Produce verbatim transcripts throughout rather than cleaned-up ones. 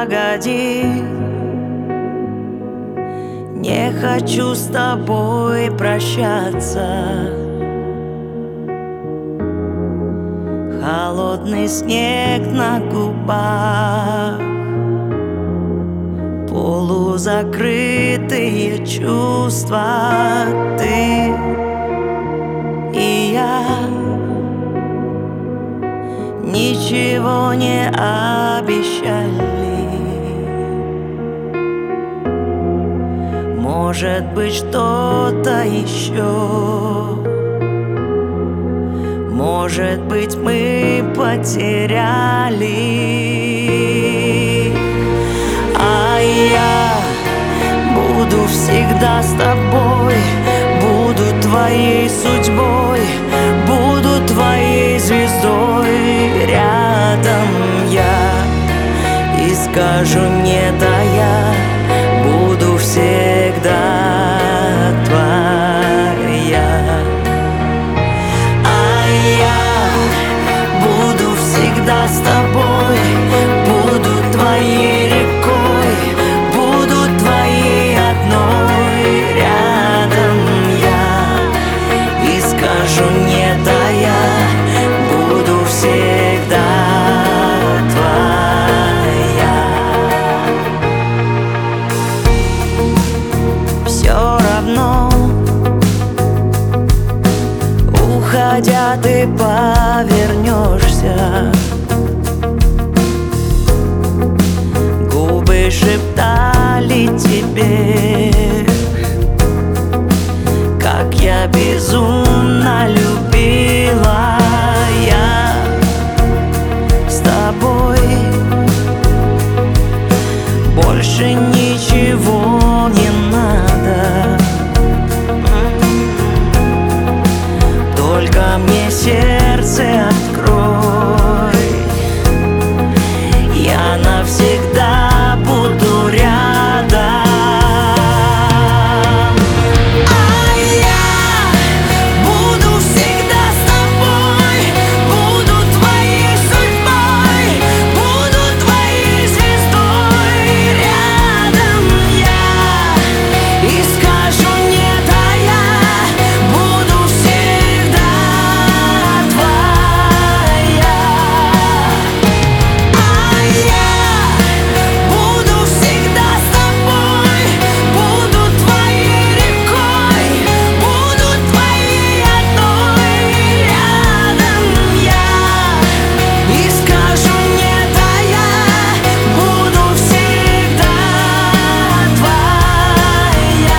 погоди, не хочу с тобой прощаться. Холодный снег на губах, полузакрытые чувства. Ты и я ничего не обещали. Может быть, что-то еще. Может быть, мы потеряли. А я буду всегда с тобой, буду твоей судьбой, буду твоей звездой. Рядом я и скажу нет, а я буду всегда твоя. А я буду всегда с тобой, буду твоей рекой, буду твоей одной. Рядом я и скажу нет, а я буду всегда твоя. Все равно, уходя, ты повернешься. Губы шептали тебе, как я безумно любила. Я с тобой больше ничего не надо. Только мне сердце открой, я навсегда буду рядом. А я буду всегда с тобой, буду твоей судьбой, буду твоей звездой. Рядом я и скажу нет, а я буду всегда твоя. А я буду всегда с тобой, буду твоей рекой, буду твоей одной. Рядом я и скажу нет, а я буду всегда твоя.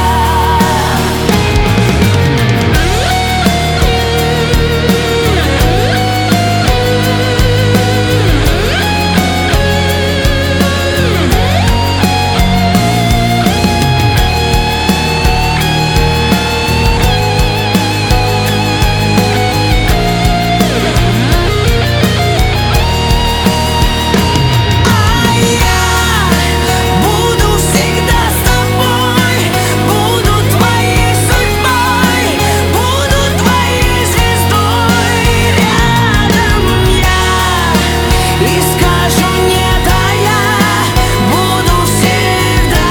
Буду всегда с тобой, буду твоей судьбой, буду твоей звездой. Рядом я и скажу нет, а я буду всегда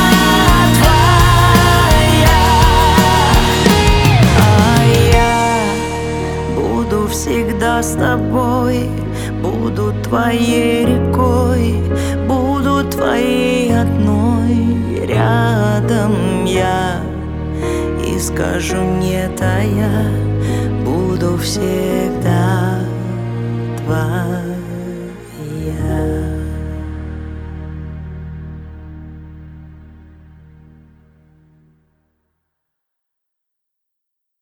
твоя. А я буду всегда с тобой, буду твоей рекой, буду твоей одной. Рядом я и скажу нет, а я буду всегда твоя.